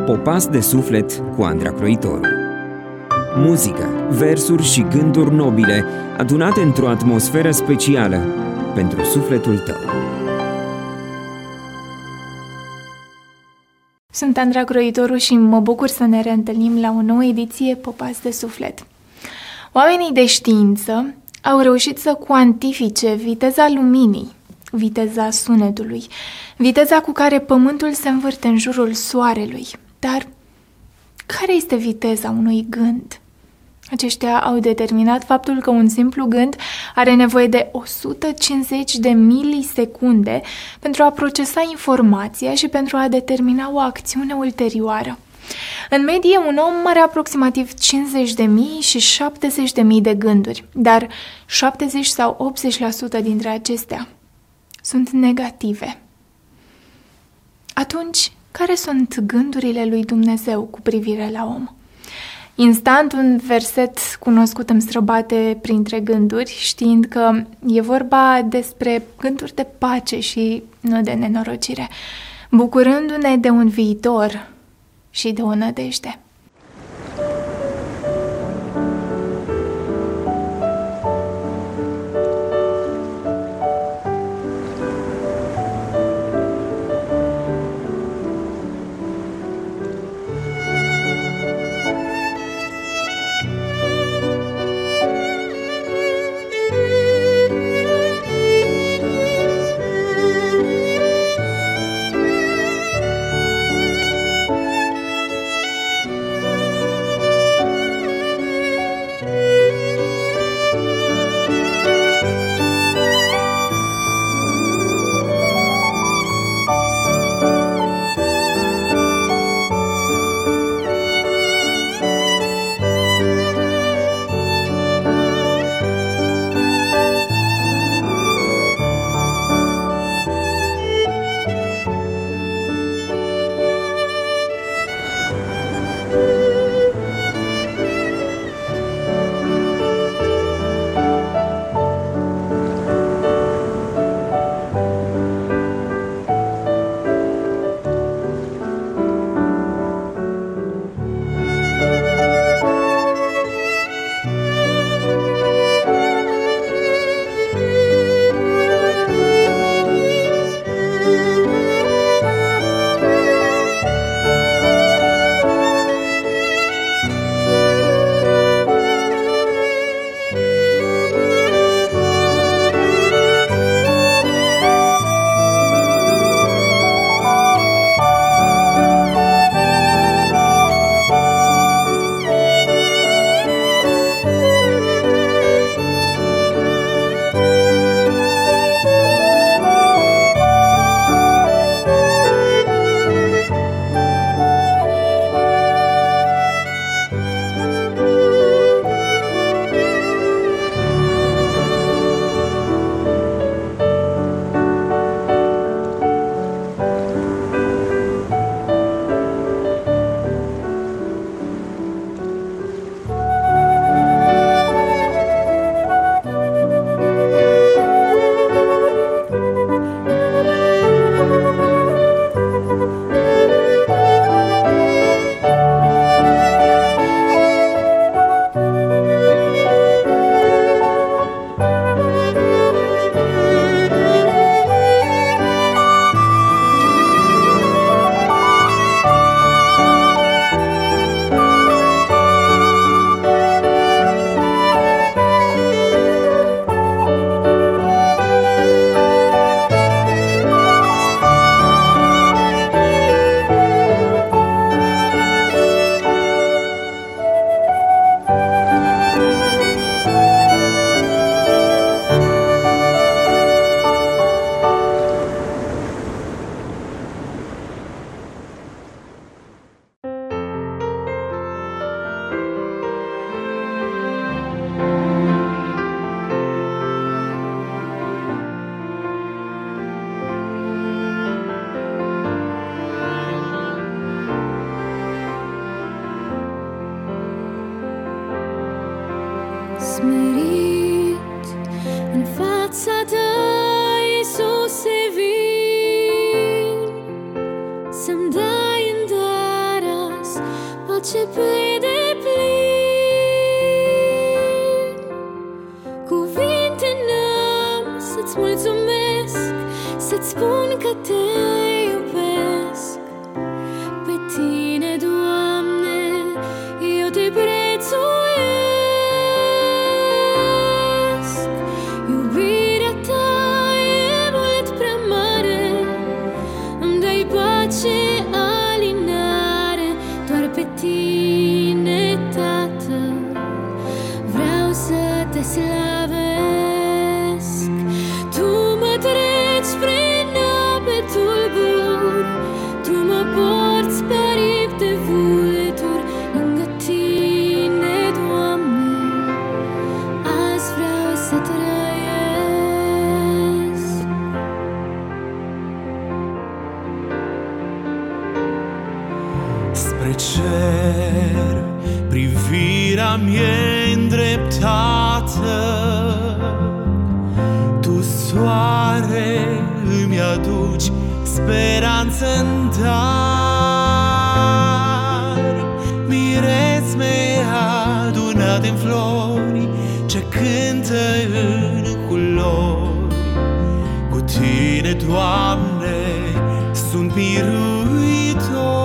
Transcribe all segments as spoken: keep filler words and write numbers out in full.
Popas de suflet cu Andra Croitoru. Muzică, versuri și gânduri nobile adunate într-o atmosferă specială pentru sufletul tău. Sunt Andra Croitoru și mă bucur să ne reîntâlnim la o nouă ediție Popas de suflet. Oamenii de știință au reușit să cuantifice viteza luminii, viteza sunetului, viteza cu care Pământul se învârte în jurul Soarelui. Dar care este viteza unui gând? Aceștia au determinat faptul că un simplu gând are nevoie de o sută cincizeci de milisecunde pentru a procesa informația și pentru a determina o acțiune ulterioară. În medie, un om are aproximativ cincizeci de mii și șaptezeci de mii de gânduri, dar șaptezeci sau optzeci la sută dintre acestea sunt negative. Atunci, care sunt gândurile lui Dumnezeu cu privire la om? Instant, un verset cunoscut îmi străbate printre gânduri, știind că e vorba despre gânduri de pace și nu de nenorocire, bucurându-ne de un viitor și de o nădejde. Smerit în fața ta, Iisuse, vin să-mi dai îndurare pace pe deplin. Cuvinte n-am să-ți mulțumesc, să-ți spun că te iubesc. Pe tine, Doamne, eu te prețuiesc. Iubirea ta e mult prea mare, îmi dai pace, alinare. Doar pe tine, Tată, vreau să te slăvesc. Tu mă treci prin ape tulburi, tu mă porți pe aripi de vulturi. Lângă tine, Doamne, azi vreau să trăiesc. Spre cer privirea mie îndreptată, tu, soare, îmi aduci speranță-n dar. Miresme adunate-n flori ce cântă în culori. Cu tine, Doamne, sunt biruitor.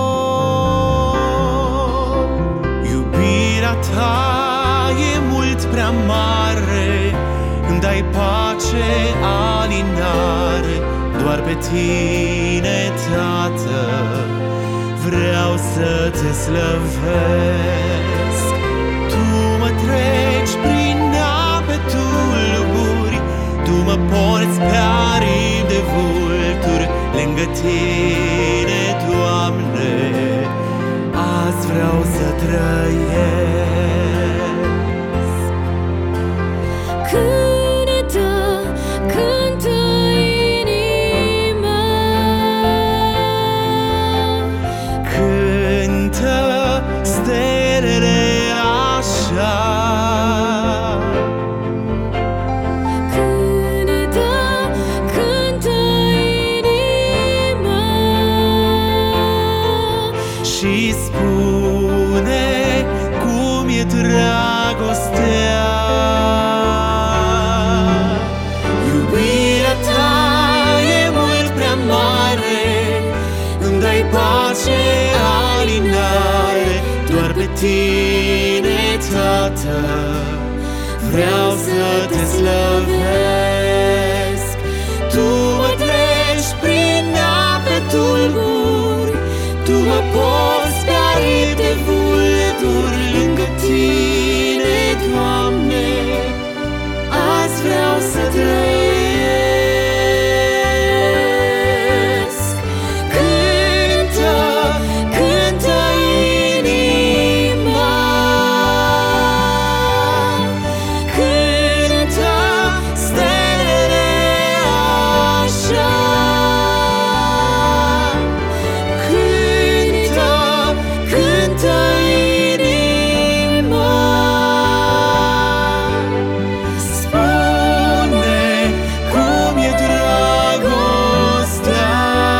Iubirea ta e mult prea mare, îmi dai pace, alinare. Doar pe tine, Tată, vreau să te slăvesc. Tu mă treci prin ape tulburi, tu mă porți pe aripi de vulturi. Lângă tine, Doamne, azi vreau să trăiesc. Cântă, cântă inima, Cântă stelele așa. cântă, cântă inima. Și spune cum e dragostea. Iubirea ta e mult prea mare, îmi dai pace, alinare. Doar pe tine, Tată, vreau să te slăvesc. Tu mă treci prin ape tulburi, tu mă porți pe aripi de vulturi. Lângă tine, Doamne, azi vreau să trăiesc. Cântă, cântă inima, cântă stelele așa. Cântă, cântă inima, spune cum e dragostea.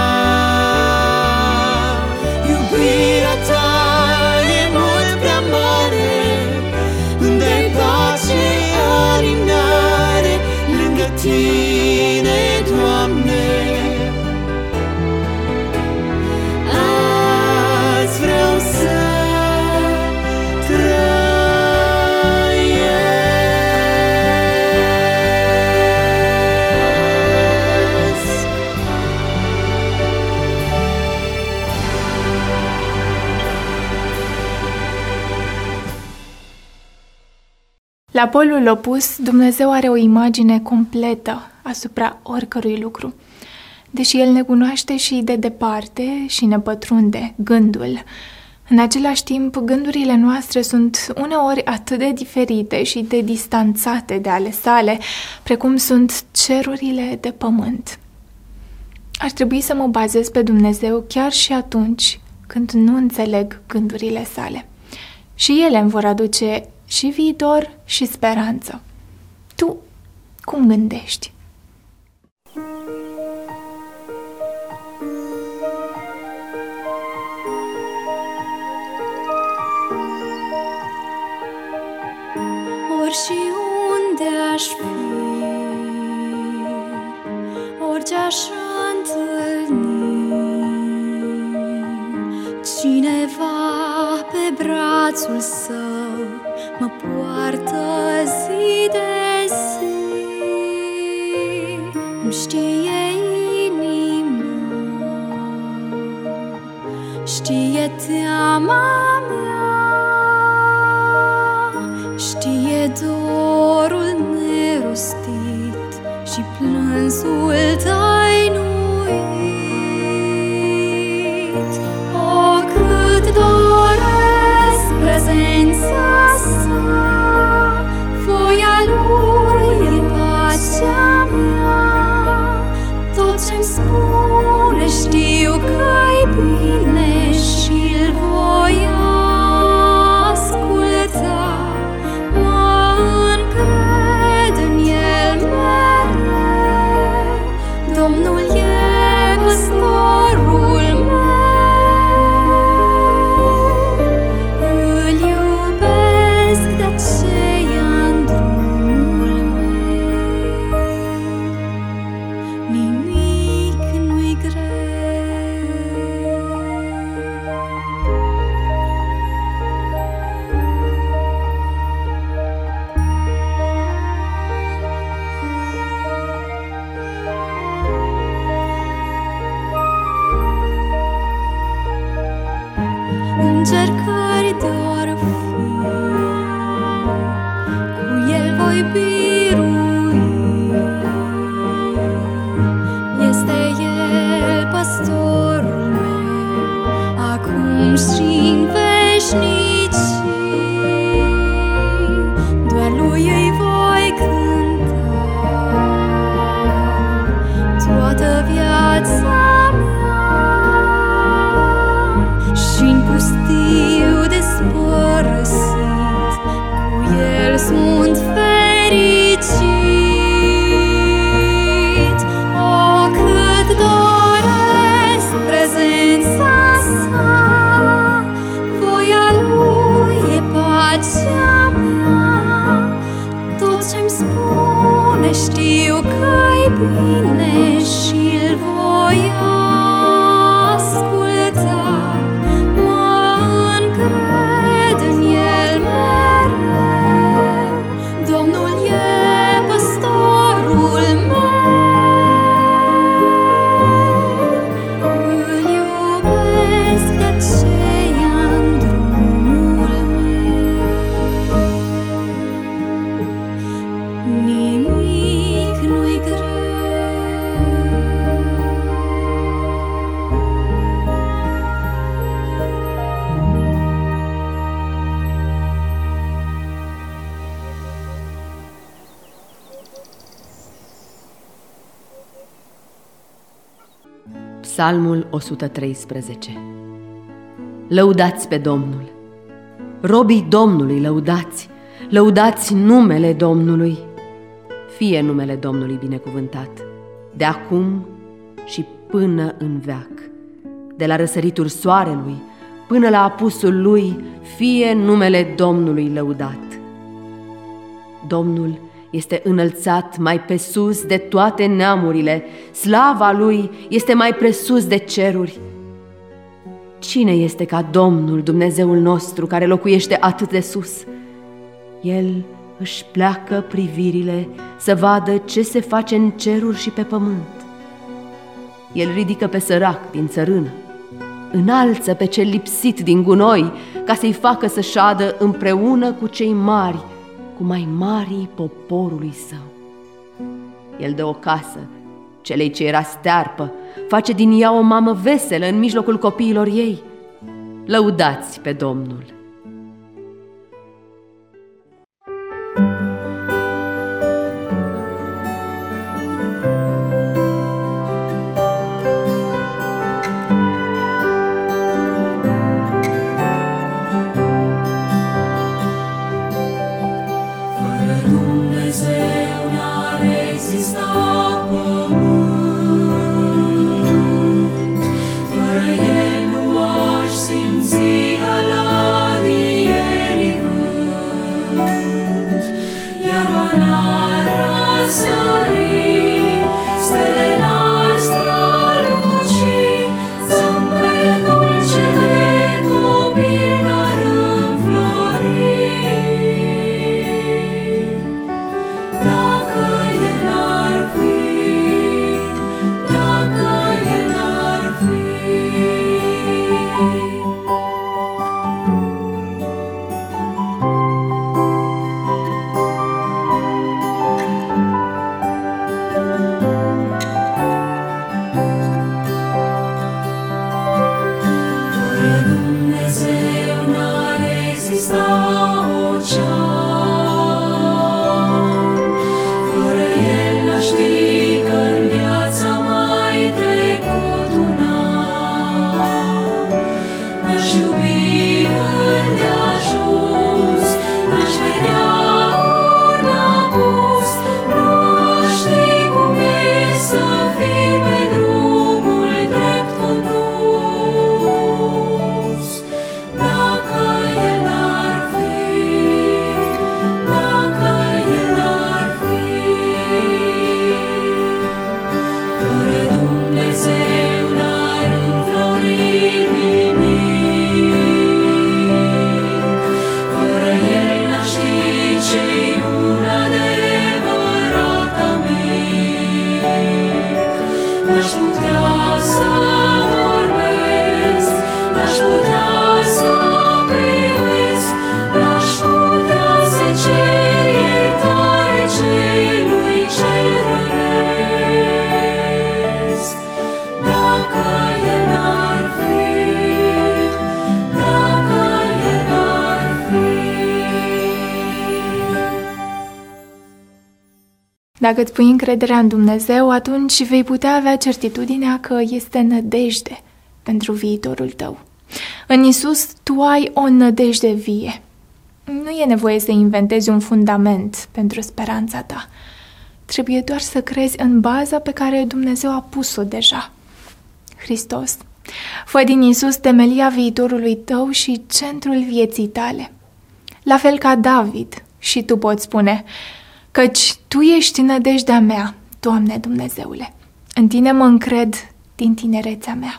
Iubirea ta e mult prea mare, îmi dai pace, alinare. Lângă tine, Doamne, azi vreau să trăiesc. La polul opus, Dumnezeu are o imagine completă asupra oricărui lucru. Deși El ne cunoaște și de departe și ne pătrunde gândul, în același timp, gândurile noastre sunt uneori atât de diferite și de distanțate de ale sale, precum sunt cerurile de pământ. Ar trebui să mă bazez pe Dumnezeu chiar și atunci când nu înțeleg gândurile sale. Și ele îmi vor aduce și viitor și speranță. Tu cum gândești? și unde aș fi, orice aș întâlni, cineva pe brațul său mă poartă zi de zi. Îmi știe inima, știe teama mea, știe dorul nerostit și plânsul tăinuit. O, cât doresc prezența sa, voia lui e pacea mea. Tot ce-mi spune știu că-i bine și-l voi asculta. Mă încred în el mereu, Domnul e păstorul meu. Îl iubesc, de aceea-n drumul meu nimic nu-i greu. Încercări de-or fi, cu el voi birui. Este el păstorul meu, acum și-n veșnicii. Doar lui îi voi cânta toată viața mea. Și-n pustiu despărăsit, cu el sunt fericit. O, cât doresc prezența sa, voia lui e pacea mea. Tot ce-mi spune știu că-i bine și-l voi asculta. Mă încred în el mereu, Domnul e păstorul meu. Îl iubesc, de aceea-n drumul meu nimic nu-i greu. Psalmul o sută treisprezece. Lăudați pe Domnul! Robii Domnului lăudați! Lăudați numele Domnului! Fie numele Domnului binecuvântat, de acum și până în veac. De la răsăritul soarelui până la apusul lui, fie numele Domnului lăudat. Domnul este înălțat mai pe sus de toate neamurile, slava lui este mai presus de ceruri. Cine este ca Domnul Dumnezeul nostru, care locuiește atât de sus? El își pleacă privirile să vadă ce se face în ceruri și pe pământ. El ridică pe sărac din țărână, înalță pe cel lipsit din gunoi, ca să-i facă să șadă împreună cu cei mari, cu mai marii poporului său. El dă o casă celei ce era stearpă, face din ea o mamă veselă în mijlocul copiilor ei. Lăudați pe Domnul! Fără el nu aș simți alături. Dacă îți pui încrederea în Dumnezeu, atunci vei putea avea certitudinea că este nădejde pentru viitorul tău. În Iisus tu ai o nădejde vie. Nu e nevoie să inventezi un fundament pentru speranța ta. Trebuie doar să crezi în baza pe care Dumnezeu a pus-o deja. Hristos, fă din Iisus temelia viitorului tău și centrul vieții tale. La fel ca David, și tu poți spune: căci Tu ești nădejdea mea, Doamne Dumnezeule. În Tine mă încred din tinerețea mea.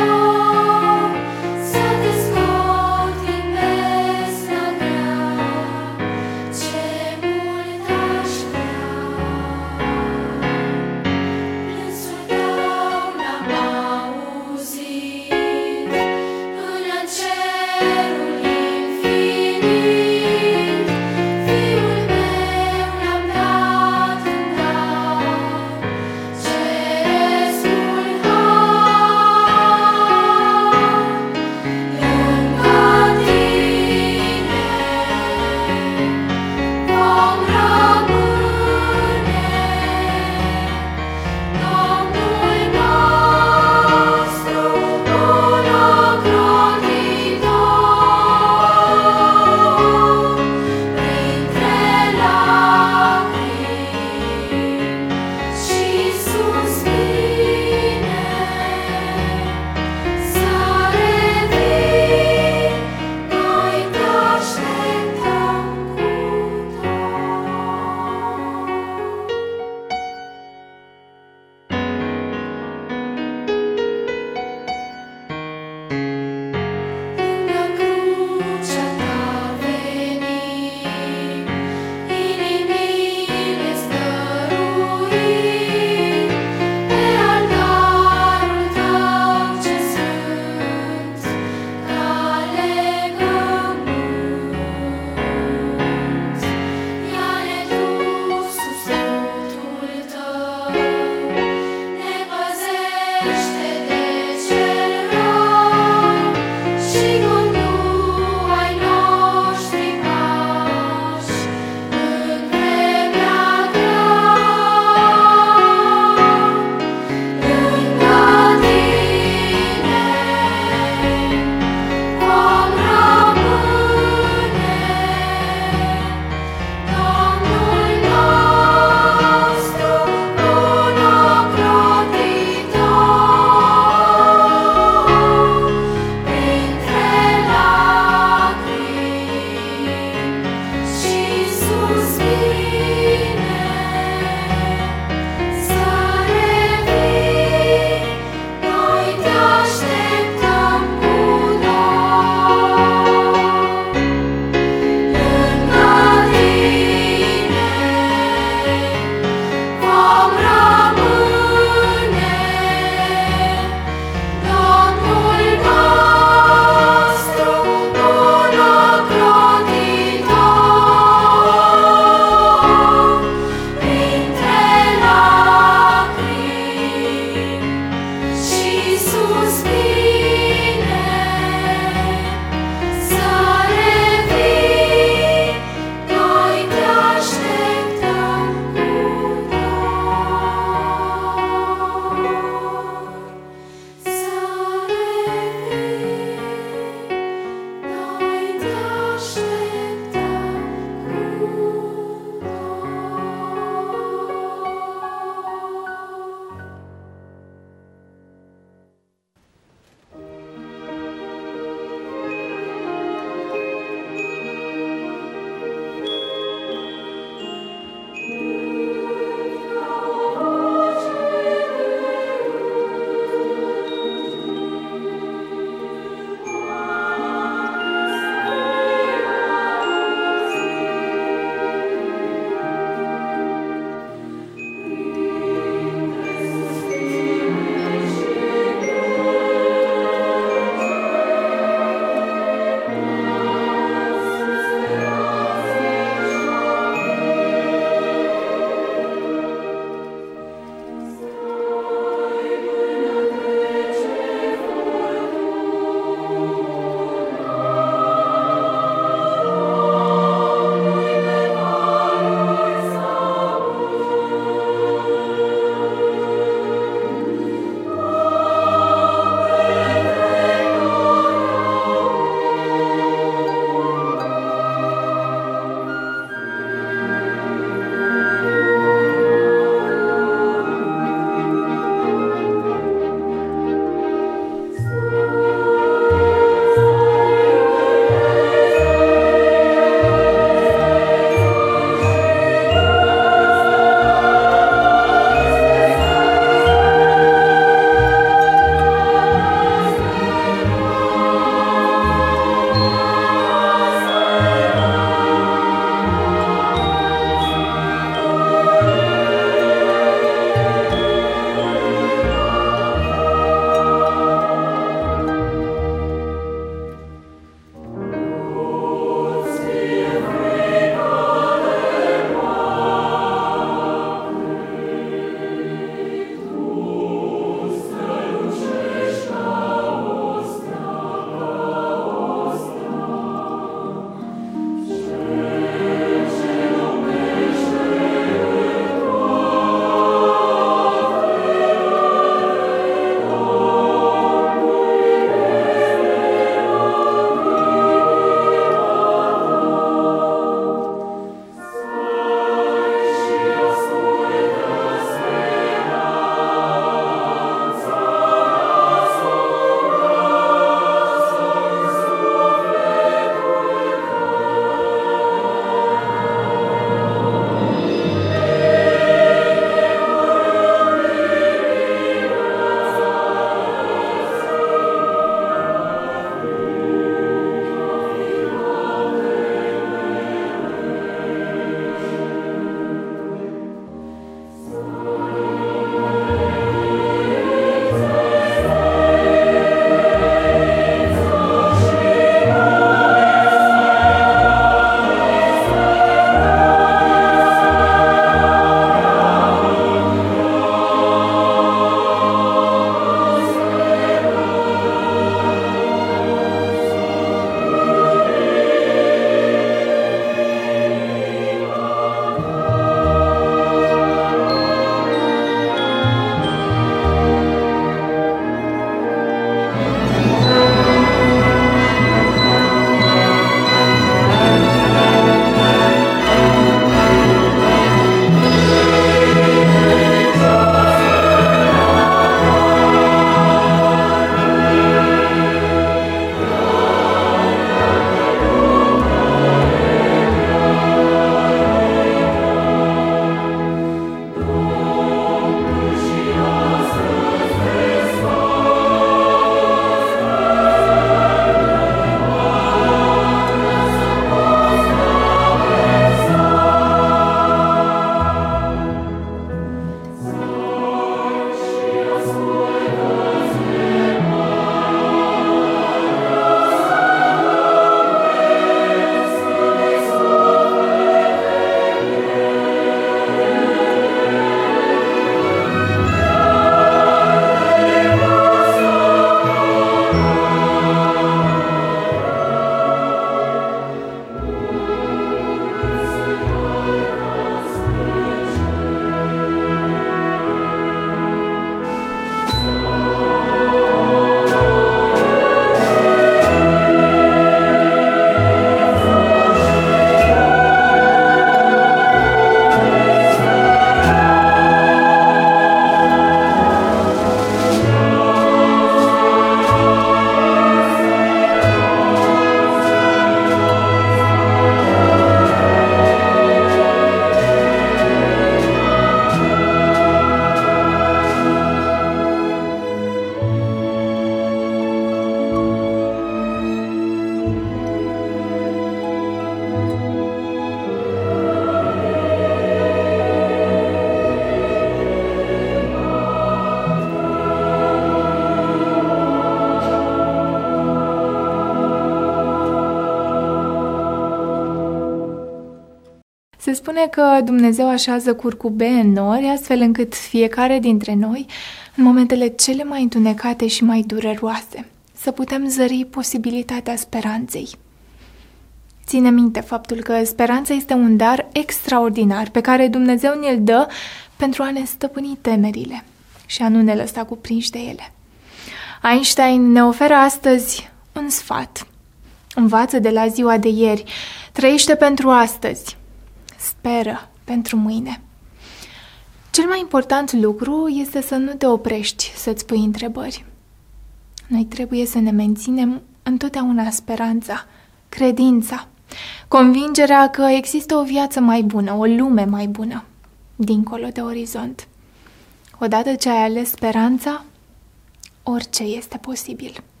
Se spune că Dumnezeu așează curcube în nori, astfel încât fiecare dintre noi, în momentele cele mai întunecate și mai dureroase, să putem zări posibilitatea speranței. Ține minte faptul că speranța este un dar extraordinar pe care Dumnezeu ne-l dă pentru a ne stăpâni temerile și a nu ne lăsa cuprinși de ele. Einstein ne oferă astăzi un sfat. Învață de la ziua de ieri, trăiește pentru astăzi, speră pentru mâine. Cel mai important lucru este să nu te oprești să-ți pui întrebări. Noi trebuie să ne menținem întotdeauna speranța, credința, convingerea că există o viață mai bună, o lume mai bună, dincolo de orizont. Odată ce ai ales speranța, orice este posibil.